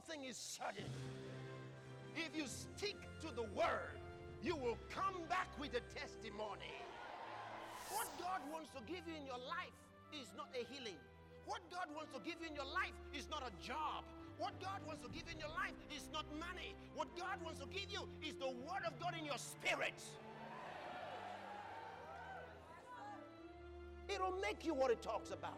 thing is certain. If you stick to the word, you will come back with a testimony. What God wants to give you in your life is not a healing. What God wants to give you in your life is not a job. What God wants to give you in your life is not money. What God wants to give you is the word of God in your spirit. It'll make you what it talks about.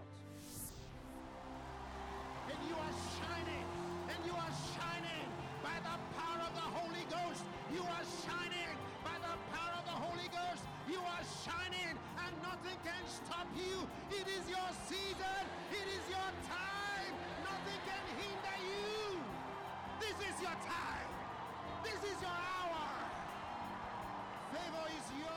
And you are shining. And you are shining by the power of the Holy Ghost. You are shining by the power of the Holy Ghost. You are shining and nothing can stop you. It is your season. It is your time. Nothing can hinder you. This is your time. This is your hour. Favor is yours.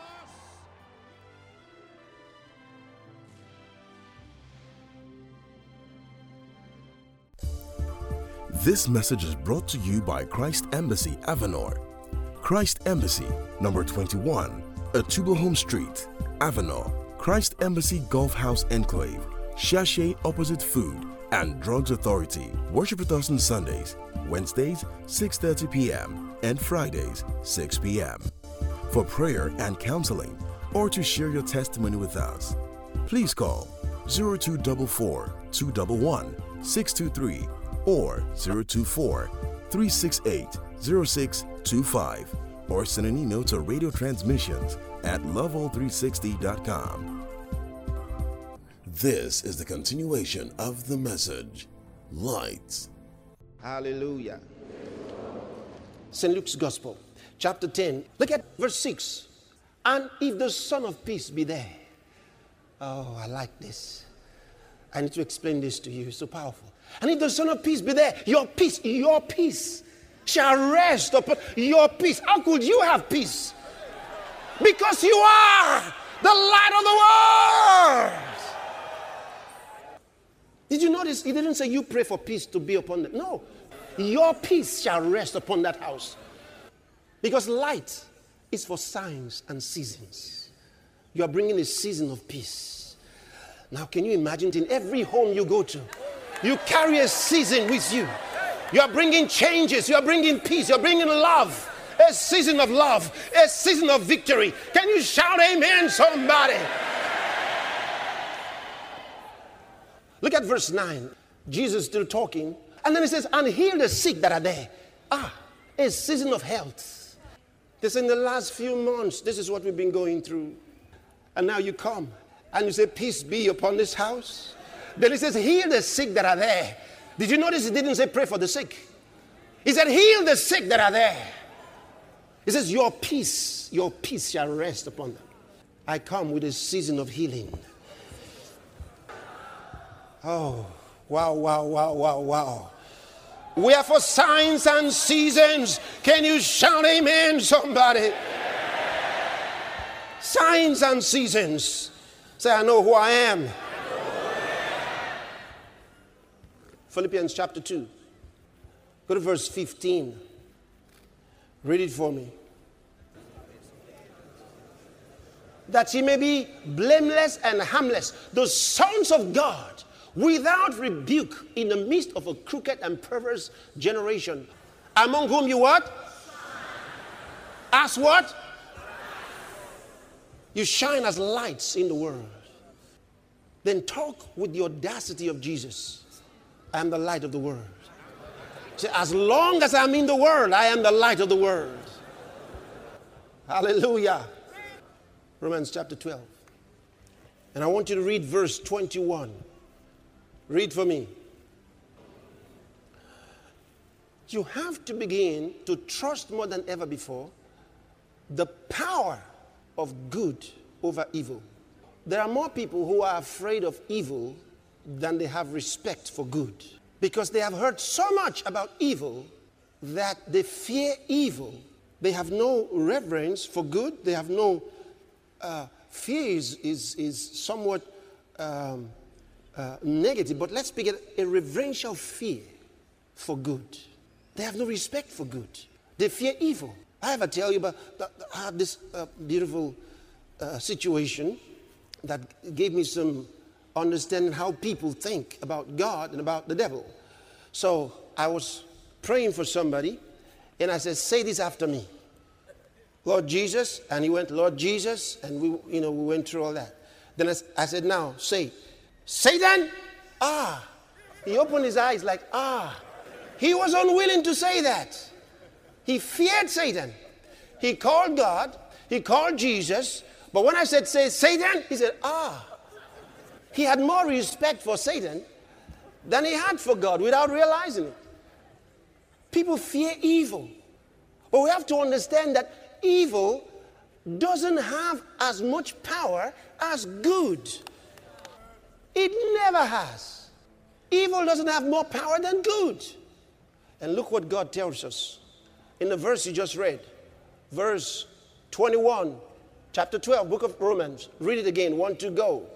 This message is brought to you by Christ Embassy, Avenor. Christ Embassy, number 21, Atubo Home Street, Avenor. Christ Embassy Golf House Enclave, Shashay opposite Food and Drugs Authority. Worship with us on Sundays, Wednesdays, 6:30 p.m. and Fridays, 6 p.m. For prayer and counseling or to share your testimony with us, please call 0244 211 623 or 024-368-0625 or send an email to radiotransmissions@loveall360.com. This is the continuation of the message, Lights. Hallelujah. St. Luke's Gospel, chapter 10. Look at verse 6. And if the Son of Peace be there. Oh, I like this. I need to explain this to you. It's so powerful. And if the Son of Peace be there, your peace shall rest upon your peace. How could you have peace? Because you are the light of the world. Did you notice? He didn't say you pray for peace to be upon them. No. Your peace shall rest upon that house. Because light is for signs and seasons. You are bringing a season of peace. Now, can you imagine in every home you go to, you carry a season with you. You are bringing changes. You are bringing peace. You are bringing love. A season of love. A season of victory. Can you shout amen, somebody? Look at verse 9. Jesus still talking. And then he says, and heal the sick that are there. A season of health. This in the last few months, this is what we've been going through. And now you come and you say, peace be upon this house. Then he says, heal the sick that are there. Did you notice he didn't say pray for the sick? He said, heal the sick that are there. He says, your peace shall rest upon them. I come with a season of healing. Oh, wow. We are for signs and seasons. Can you shout amen, somebody? Signs and seasons. Say, I know who I am. Philippians chapter 2. Go to verse 15. Read it for me. That ye may be blameless and harmless, the sons of God, without rebuke, in the midst of a crooked and perverse generation, among whom you what? As what? You shine as lights in the world. Then talk with the audacity of Jesus. I am the light of the world. So as long as I'm in the world, I am the light of the world. Hallelujah. Romans chapter 12. And I want you to read verse 21. Read for me. You have to begin to trust more than ever before the power of good over evil. There are more people who are afraid of evil than they have respect for good. Because they have heard so much about evil that they fear evil. They have no reverence for good. They have no fear is somewhat negative. But let's begin a reverential fear for good. They have no respect for good. They fear evil. I ever tell you about I had this beautiful situation that gave me some understanding how people think about God and about the devil. So I was praying for somebody, and I said, say this after me. Lord Jesus, and he went, Lord Jesus, and we went through all that. Then I said, now say, Satan, ah. He opened his eyes like, ah. He was unwilling to say that. He feared Satan. He called God, he called Jesus, but when I said, say Satan, he said, ah. He had more respect for Satan than he had for God without realizing it. People fear evil. But we have to understand that evil doesn't have as much power as good. It never has. Evil doesn't have more power than good. And look what God tells us in the verse you just read. Verse 21, chapter 12, book of Romans. Read it again. 1, 2, go.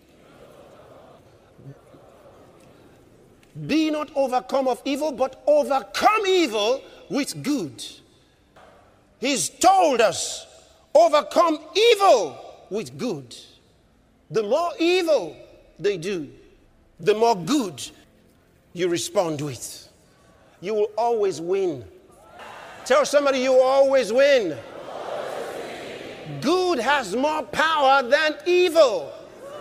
Be not overcome of evil, but overcome evil with good. He's told us, overcome evil with good. The more evil they do, the more good you respond with. You will always win. Tell somebody you will always win. Good has more power than evil.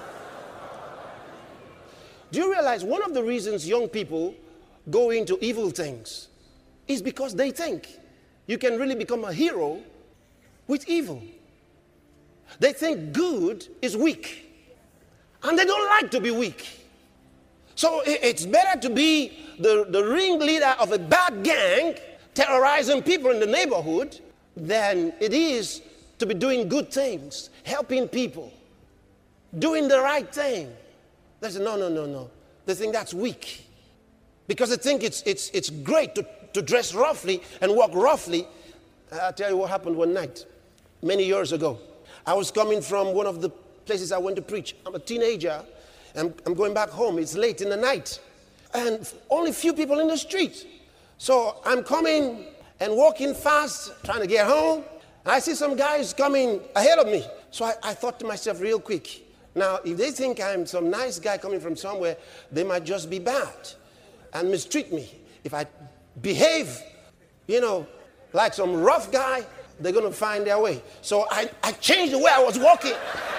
Do you realize one of the reasons young people go into evil things is because they think you can really become a hero with evil. They think good is weak, and they don't like to be weak. So it's better to be the ringleader of a bad gang terrorizing people in the neighborhood than it is to be doing good things, helping people, doing the right thing. They say, no. They think that's weak. Because they think it's great to dress roughly and walk roughly. I'll tell you what happened one night, many years ago. I was coming from one of the places I went to preach. I'm a teenager, and I'm going back home. It's late in the night. And only few people in the street. So I'm coming and walking fast, trying to get home. And I see some guys coming ahead of me. So I thought to myself real quick, now, if they think I'm some nice guy coming from somewhere, they might just be bad and mistreat me. If I behave, like some rough guy, they're going to find their way. So I changed the way I was walking,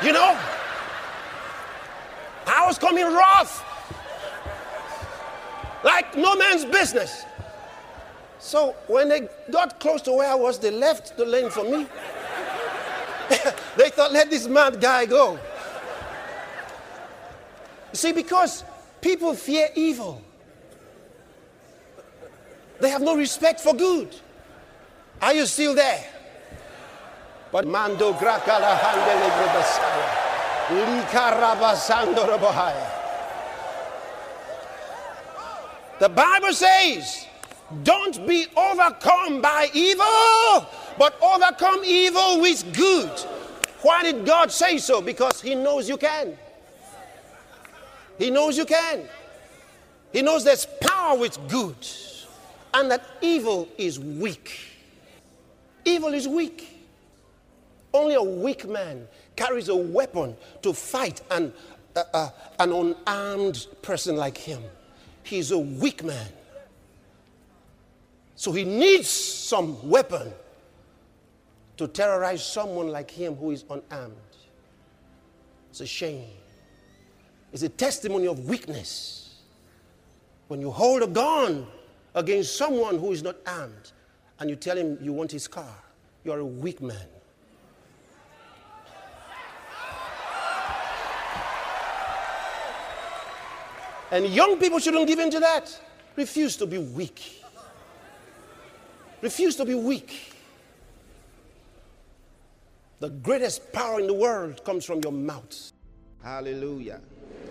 I was coming rough, like no man's business. So when they got close to where I was, they left the lane for me. They thought, let this mad guy go. See, because people fear evil. They have no respect for good. Are you still there? But Mando Grakala Handele Grubasaya. Likarabasando Rabohaya. The Bible says, don't be overcome by evil, but overcome evil with good. Why did God say so? Because He knows you can. He knows you can. He knows there's power with good, and that evil is weak. Evil is weak. Only a weak man carries a weapon to fight an unarmed person like him. He's a weak man. So he needs some weapon to terrorize someone like him who is unarmed. It's a shame. It's a testimony of weakness. When you hold a gun against someone who is not armed and you tell him you want his car, you're a weak man. And young people shouldn't give in to that. Refuse to be weak. Refuse to be weak. The greatest power in the world comes from your mouth. Hallelujah.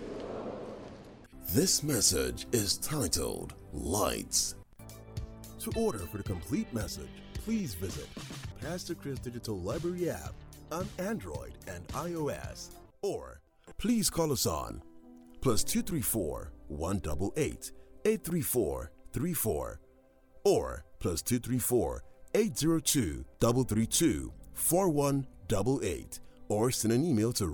This message is titled Lights. To order for the complete message, please visit Pastor Chris Digital Library app on Android and iOS, or please call us on +234 188 834 34 or +234 802 332 4188, or send an email to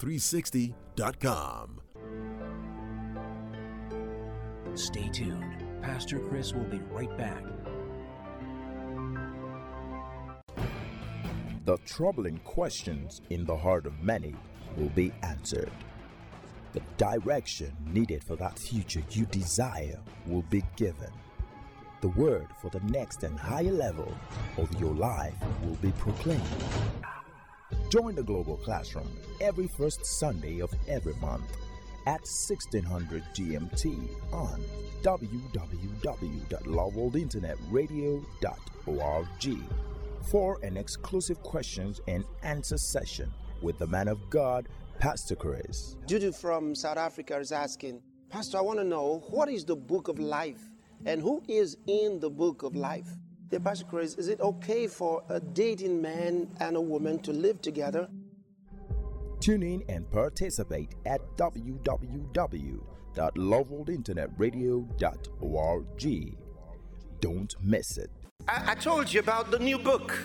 radiotransmissions@level360.com. Stay tuned. Pastor Chris will be right back. The troubling questions in the heart of many will be answered. The direction needed for that future you desire will be given. The word for the next and higher level of your life will be proclaimed. Join the Global Classroom every first Sunday of every month at 1600 GMT on www.loveworldinternetradio.org for an exclusive questions and answer session with the man of God, Pastor Chris. Judy from South Africa is asking, Pastor, I want to know, what is the book of life and who is in the book of life? Dear Pastor Chris, is it okay for a dating man and a woman to live together? Tune in and participate at www.loveworldinternetradio.org. Don't miss it. I told you about the new book.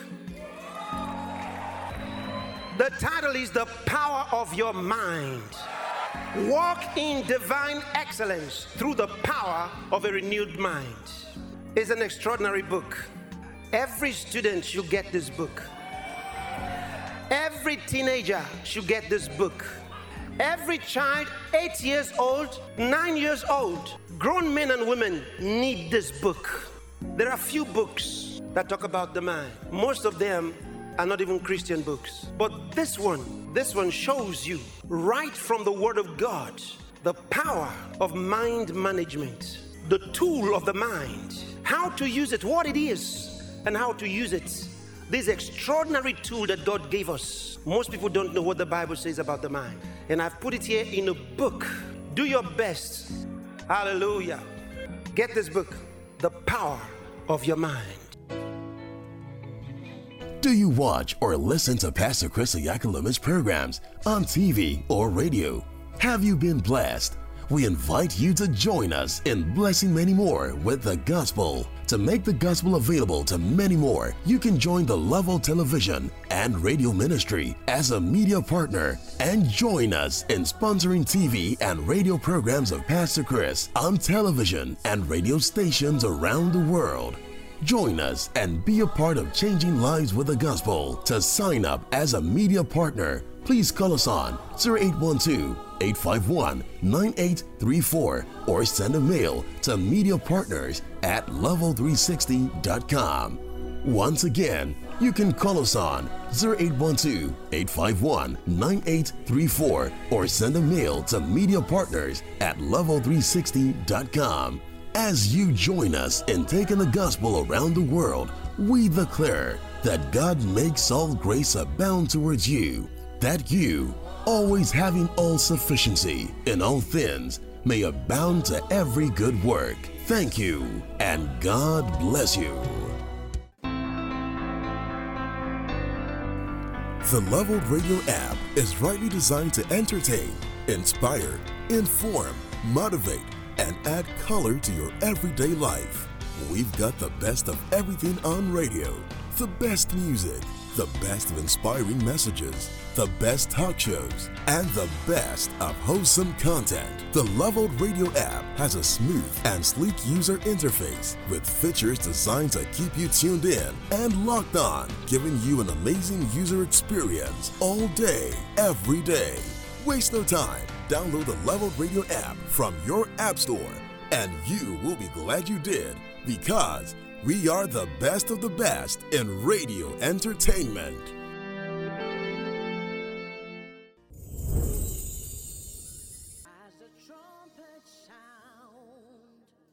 The title is The Power of Your Mind. Walk in divine excellence through the power of a renewed mind. It's an extraordinary book. Every student should get this book. Every teenager should get this book. Every child, 8 years old, 9 years old, grown men and women need this book. There are few books that talk about the mind. Most of them are not even Christian books. But this one shows you right from the Word of God the power of mind management, the tool of the mind, how to use it, what it is, and how to use it. This extraordinary tool that God gave us. Most people don't know what the Bible says about the mind. And I've put it here in a book. Do your best. Hallelujah. Get this book, The Power of Your Mind. Do you watch or listen to Pastor Chris Oyakhilom's programs on TV or radio? Have you been blessed? We invite you to join us in blessing many more with the gospel. To make the gospel available to many more, you can join the Level Television and Radio Ministry as a media partner and join us in sponsoring TV and radio programs of Pastor Chris on television and radio stations around the world. Join us and be a part of changing lives with the gospel. To sign up as a media partner, please call us on 0812-851-9834 or send a mail to mediapartners@level360.com. Once again, you can call us on 0812-851-9834 or send a mail to mediapartners@level360.com. As you join us in taking the gospel around the world, we declare that God makes all grace abound towards you, that you, always having all sufficiency in all things, may abound to every good work. Thank you, and God bless you. The Leveled Radio app is rightly designed to entertain, inspire, inform, motivate, and add color to your everyday life. We've got the best of everything on radio, the best music, the best of inspiring messages, the best talk shows, and the best of wholesome content. The Leveled Radio app has a smooth and sleek user interface with features designed to keep you tuned in and locked on, giving you an amazing user experience all day, every day. Waste no time. Download the Leveled Radio app from your app store, and you will be glad you did, because we are the best of the best in radio entertainment. As the trumpet sound,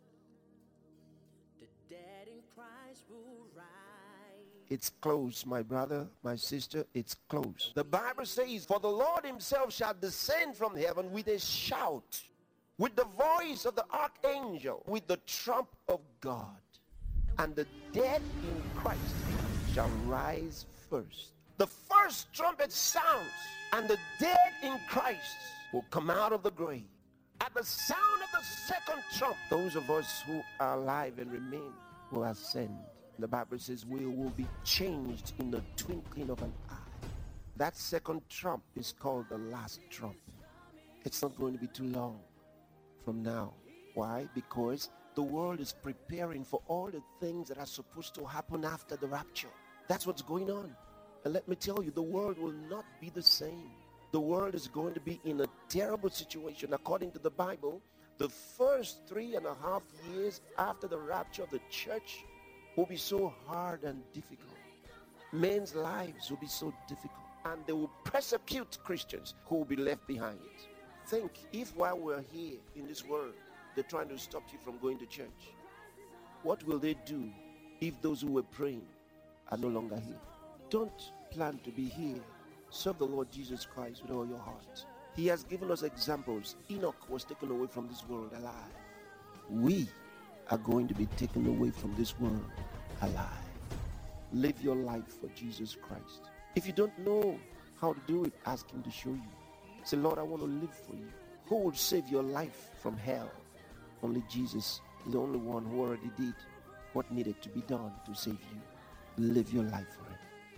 the dead in Christ will rise. It's close, my brother, my sister, it's close. The Bible says, for the Lord himself shall descend from heaven with a shout, with the voice of the archangel, with the trump of God. And the dead in Christ shall rise first. The first trumpet sounds, and the dead in Christ will come out of the grave. At the sound of the second trump, those of us who are alive and remain will ascend. The Bible says we will be changed in the twinkling of an eye. That second trump is called the last trump. It's not going to be too long from now. Why? Because The world is preparing for all the things that are supposed to happen after the rapture. That's what's going on. And let me tell you, the world will not be the same. The world is going to be in a terrible situation. According to the Bible, the first 3.5 years after the rapture of the church will be so hard and difficult. Men's lives will be so difficult. And they will persecute Christians who will be left behind. Think, if while we're here in this world, they're trying to stop you from going to church, what will they do if those who were praying are no longer here? Don't plan to be here. Serve the Lord Jesus Christ with all your heart. He has given us examples. Enoch was taken away from this world alive. We are going to be taken away from this world alive. Live your life for Jesus Christ. If you don't know how to do it, ask him to show you. Say, Lord, I want to live for you. Who will save your life from hell? Only Jesus is the only one who already did what needed to be done to save you. Live your life for him.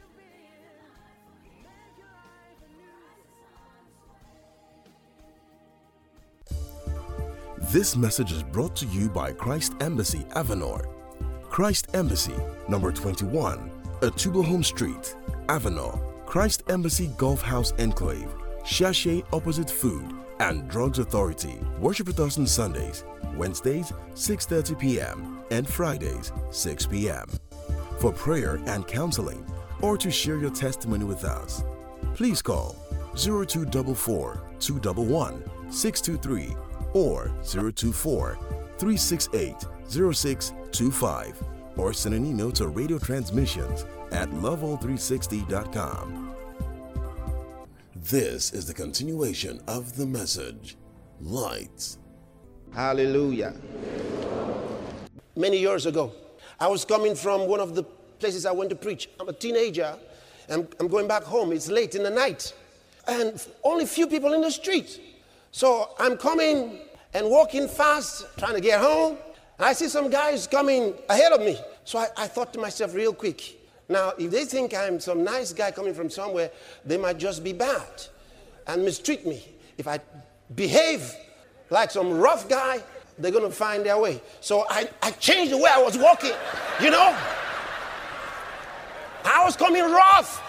This message is brought to you by Christ Embassy, Avenor. Christ Embassy, number 21, Atubo Home Street, Avenor. Christ Embassy Golf House Enclave, Shashay opposite Food and Drugs Authority. Worship with us on Sundays, Wednesdays 6:30 p.m. and Fridays 6 p.m. For prayer and counseling or to share your testimony with us, please call 0244 211 623 or 024-368-0625 or send an email to radiotransmissions@loveall360.com. This is the continuation of the message, Lights. Hallelujah. Many years ago, I was coming from one of the places I went to preach. I'm a teenager, and I'm going back home. It's late in the night, and only few people in the street. So I'm coming and walking fast, trying to get home. And I see some guys coming ahead of me. So I thought to myself real quick, now, if they think I'm some nice guy coming from somewhere, they might just be bad and mistreat me. If I behave like some rough guy, they're going to find their way. So I changed the way I was walking, you know. I was coming rough,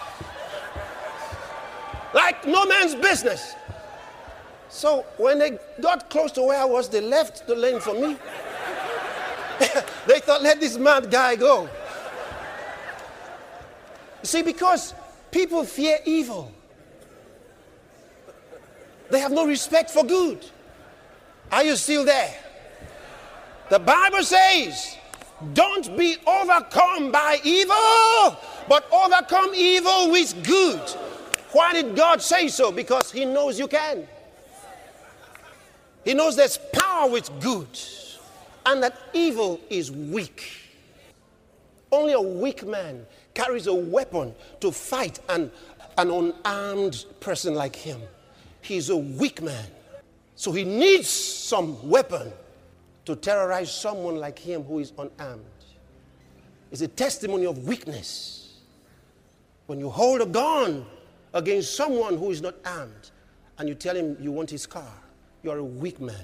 like no man's business. So when they got close to where I was, they left the lane for me. They thought, let this mad guy go. You see, because people fear evil. They have no respect for good. Are you still there? The Bible says, don't be overcome by evil, but overcome evil with good. Why did God say so? Because he knows you can. He knows there's power with good and that evil is weak. Only a weak man carries a weapon to fight an unarmed person like him. He's a weak man. So he needs some weapon to terrorize someone like him who is unarmed. It's a testimony of weakness. When you hold a gun against someone who is not armed and you tell him you want his car, you're a weak man.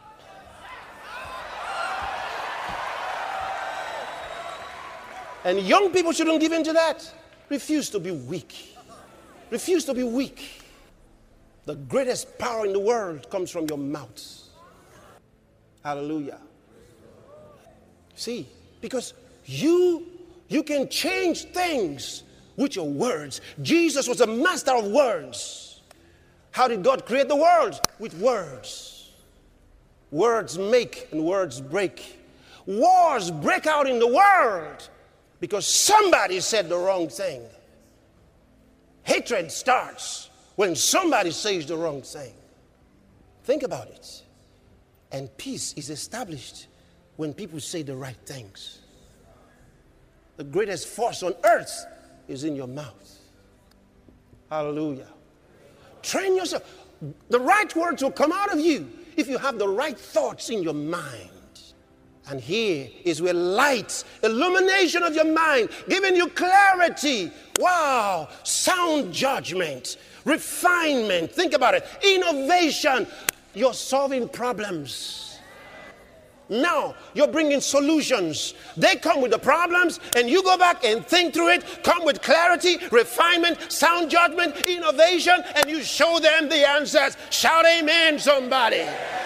And young people shouldn't give in to that. Refuse to be weak. Refuse to be weak. The greatest power in the world comes from your mouth. Hallelujah. See, because you can change things with your words. Jesus was a master of words. How did God create the world? With words. Words make and words break. Wars break out in the world because somebody said the wrong thing. Hatred starts when somebody says the wrong thing. Think about it. And peace is established when people say the right things. The greatest force on earth is in your mouth. Hallelujah. Train yourself. The right words will come out of you if you have the right thoughts in your mind. And here is where light, illumination of your mind, giving you clarity. Wow. Sound judgment, refinement. Think about it. Innovation. You're solving problems. Now you're bringing solutions. They come with the problems, and you go back and think through it, come with clarity, refinement, sound judgment, innovation, and you show them the answers. Shout amen, somebody.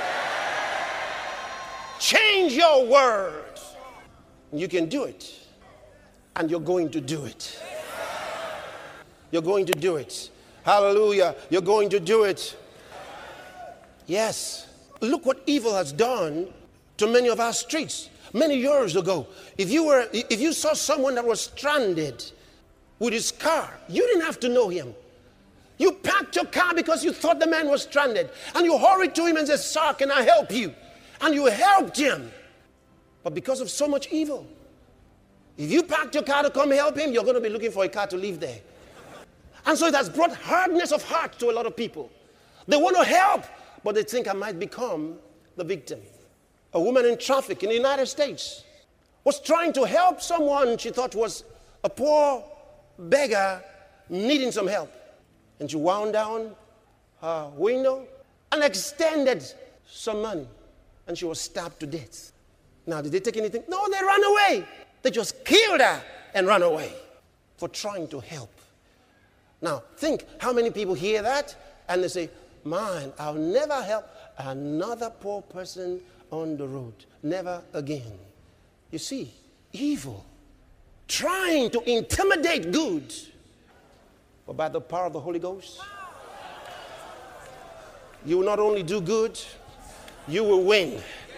Change your words. You can do it, and you're going to do it. You're going to do it. Hallelujah. You're going to do it. Yes. Look what evil has done to many of our streets. Many years ago, if you saw someone that was stranded with his car, you didn't have to know him. You packed your car because you thought the man was stranded, and you hurried to him and said, "Sir, can I help you?" And you helped him. But because of so much evil, if you packed your car to come help him, you're going to be looking for a car to leave there. And so it has brought hardness of heart to a lot of people. They want to help, but they think I might become the victim. A woman in traffic in the United States was trying to help someone she thought was a poor beggar needing some help. And she wound down her window and extended some money. And she was stabbed to death. Now, did they take anything? No, they ran away. They just killed her and ran away for trying to help. Now, think how many people hear that and they say, "Man, I'll never help another poor person on the road. Never again." You see, evil, trying to intimidate good. But by the power of the Holy Ghost, you will not only do good, you will win.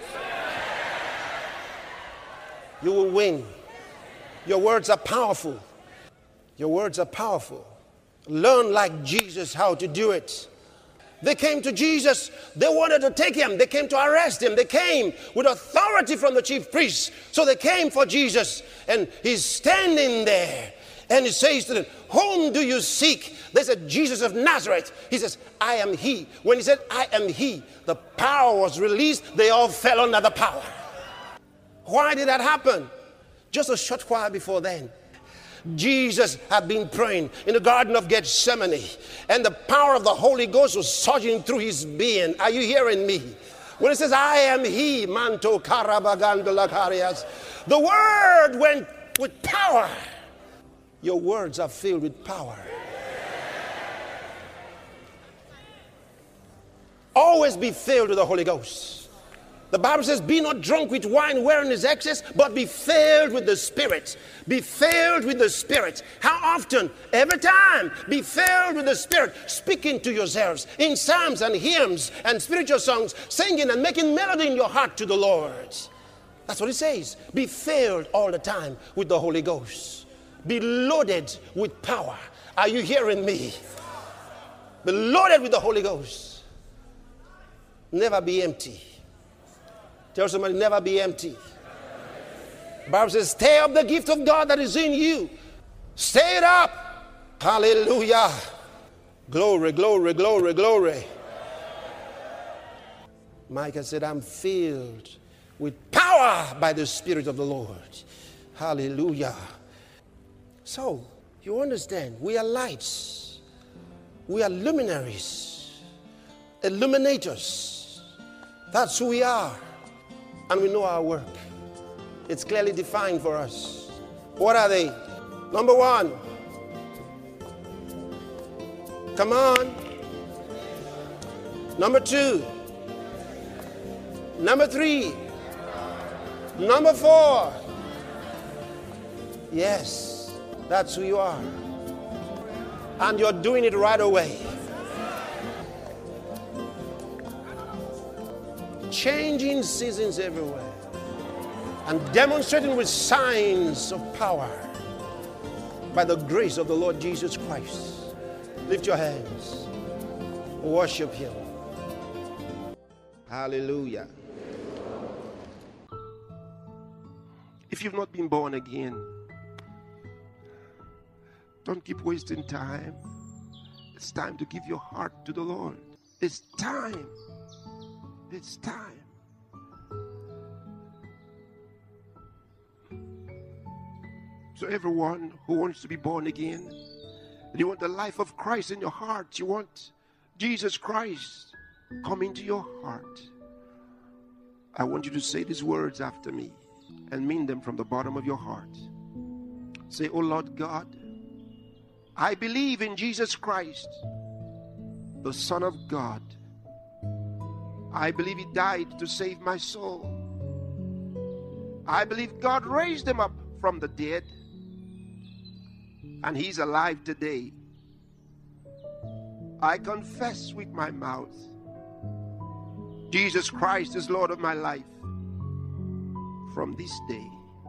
You will win. Your words are powerful. Your words are powerful. Learn like Jesus how to do it. They came to Jesus. They wanted to take him. They came to arrest him. They came with authority from the chief priests. So they came for Jesus. And he's standing there. And he says to them, "Whom do you seek?" They said, "Jesus of Nazareth." He says, "I am he." When he said, "I am he," the power was released. They all fell under the power. Why did that happen? Just a short while before then, Jesus had been praying in the Garden of Gethsemane, and the power of the Holy Ghost was surging through his being. Are you hearing me? When it says, "I am he," manto karabagandolakarias, the word went with power. Your words are filled with power. Always be filled with the Holy Ghost. The Bible says, "Be not drunk with wine wherein is excess, but be filled with the Spirit." Be filled with the Spirit. How often? Every time. Be filled with the Spirit, speaking to yourselves in psalms and hymns and spiritual songs, singing and making melody in your heart to the Lord. That's what it says. Be filled all the time with the Holy Ghost. Be loaded with power. Are you hearing me? Be loaded with the Holy Ghost. Never be empty. Tell somebody, never be empty. The Bible says, "Stay up the gift of God that is in you." Stay it up. Hallelujah. Glory, glory, glory, glory. Micah said, "I'm filled with power by the Spirit of the Lord." Hallelujah. So, you understand, we are lights. We are luminaries, illuminators. That's who we are. And we know our work. It's clearly defined for us. What are they? Number one. Come on. Number two. Number three. Number four. Yes, that's who you are. And you're doing it right away. Changing seasons everywhere and demonstrating with signs of power by the grace of the Lord Jesus Christ. Lift your hands. Worship him. Hallelujah. If you've not been born again, don't keep wasting time. It's time to give your heart to the Lord. It's time. It's time. So everyone who wants to be born again, and you want the life of Christ in your heart, you want Jesus Christ come into your heart, I want you to say these words after me and mean them from the bottom of your heart. Say, oh Lord God, I believe in Jesus Christ, the Son of God. I believe He died to save my soul. I believe God raised Him up from the dead, and He's alive today. I confess with my mouth, Jesus Christ is Lord of my life. From this day,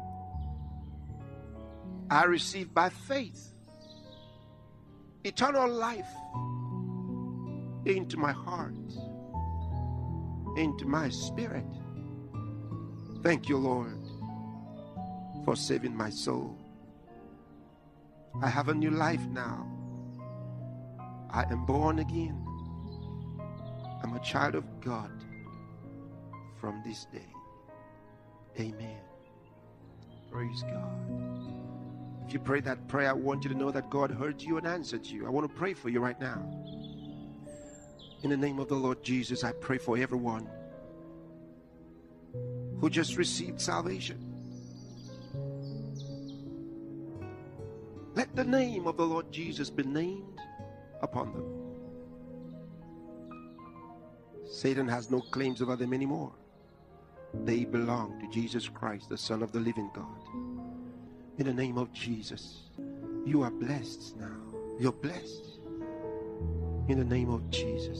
I receive by faith eternal life into my heart, into my spirit. Thank you, Lord, for saving my soul. I have a new life now. I am born again. I'm a child of God from this day. Amen. Praise God. If you pray that prayer, I want you to know that God heard you and answered you. I want to pray for you right now. In the name of the Lord Jesus, I pray for everyone who just received salvation. Let the name of the Lord Jesus be named upon them. Satan has no claims over them anymore. They belong to Jesus Christ, the Son of the living God. In the name of Jesus, you are blessed now. You're blessed. In the name of Jesus.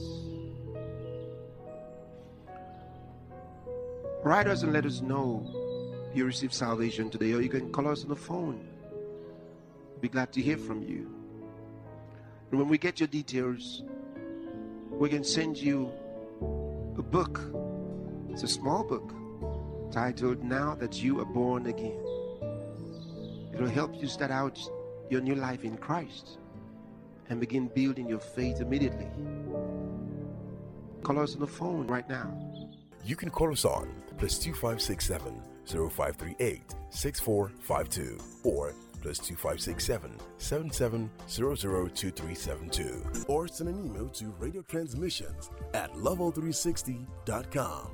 Write us and let us know you received salvation today, or you can call us on the phone. We'll be glad to hear from you. And when we get your details, we can send you a book. It's a small book titled Now That You Are Born Again. It'll help you start out your new life in Christ and begin building your faith immediately. Call us on the phone right now. You can call us on +2567 0538 6452 or +2567 77002372 or send an email to radiotransmissions@level360.com.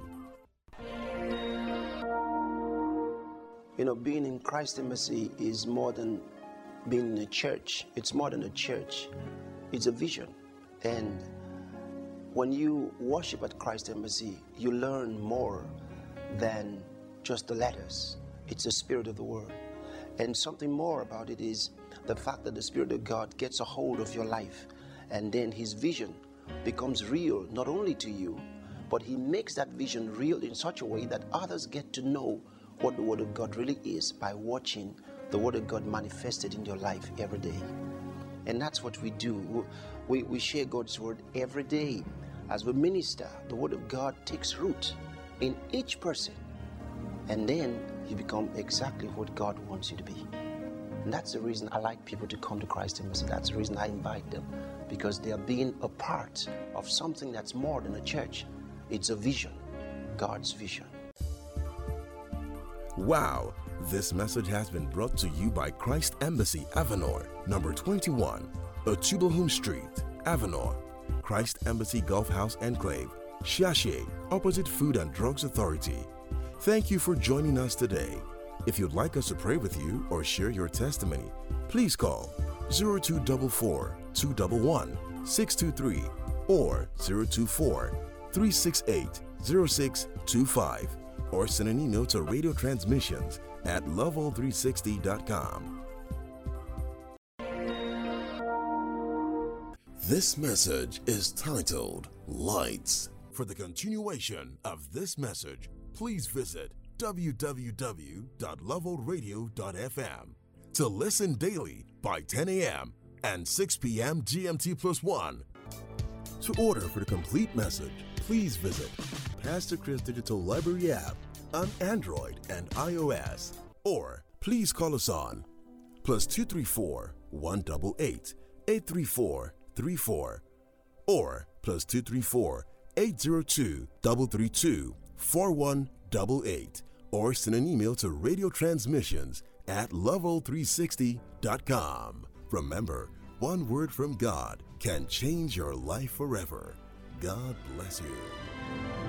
You know, being in Christ Embassy is more than being in a church. It's more than a church. It's a vision. And when you worship at Christ Embassy, you learn more than just the letters. It's the spirit of the word. And something more about it is the fact that the Spirit of God gets a hold of your life, and then His vision becomes real, not only to you, but He makes that vision real in such a way that others get to know what the Word of God really is by watching the Word of God manifested in your life every day. And that's what we do. We share God's Word every day. As we minister, the Word of God takes root in each person, and then you become exactly what God wants you to be. And that's the reason I like people to come to Christ Embassy. That's the reason I invite them, because they are being a part of something that's more than a church. It's a vision, God's vision. Wow, this message has been brought to you by Christ Embassy Avenor, number 21, Otubohum Street, Avenor, Christ Embassy Gulf House Enclave, Shashe, opposite Food and Drugs Authority. Thank you for joining us today. If you'd like us to pray with you or share your testimony, please call 0244 211 623 or 024 368 0625 or send an email to radiotransmissions@level360.com. This message is titled Lights. For the continuation of this message, please visit www.levelradio.fm to listen daily by 10 a.m. and 6 p.m. GMT+1. To order for the complete message, please visit Pastor Chris Digital Library app on Android and iOS, or please call us on +234 188 834 34 or +234 802 332 4188 or send an email to radiotransmissions@level360.com. Remember, one word from God can change your life forever. God bless you.